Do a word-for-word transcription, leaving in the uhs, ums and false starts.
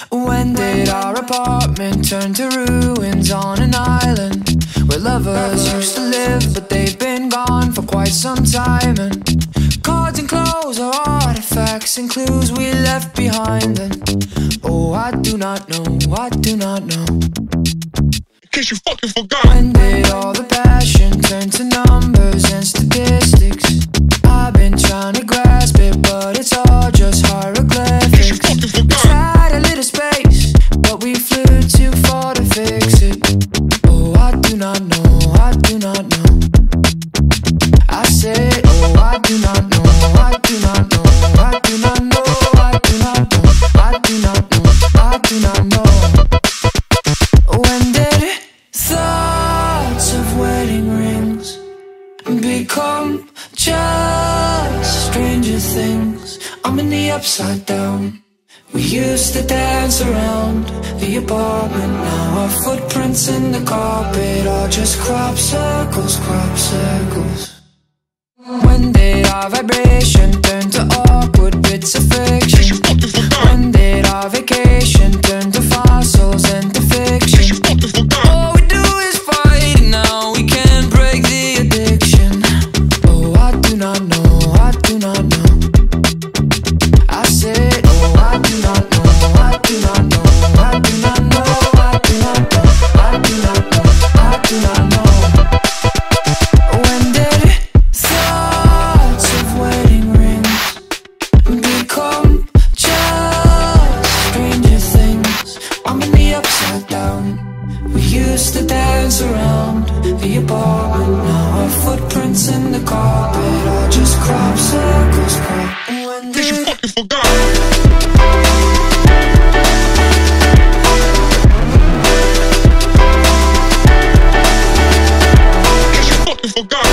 When did our apartment turn to ruins on an island where lovers used to live, but they've been gone for quite some time? And cards and clothes are artifacts and clues we left behind. And oh, I do not know, I do not know. In case you fucking forgot. When did all the passion turn to numbers and statistics? I've been trying to grasp it, but it's all just hieroglyphics. It's had a little space, but we flew too far to fix it. Oh, I do not know, I do not know. I said, oh, I do not know, I do not know, I do not know, I do not know, I do not know, I do not know. When did thoughts of wedding rings become just stranger things? I'm in the upside down. We used to dance around the apartment. Now our footprints in the carpet are just crop circles, crop circles. When did our vibration turn to awkward bits of friction? When did our vacation turn to fossils and to fiction? All we do is fight and now we can't break the addiction. Oh, I do not know, I do not know. I said, oh, I do not know, I do not know, I do not know, I do not know, I do not know, I do not know. When did thoughts of wedding rings become just stranger things? I'm in the upside down. We used to dance around the apartment. Now our footprints in the carpet are just crop circles, crop. When Cause you did fucking forgot. Cause you fucking forgot.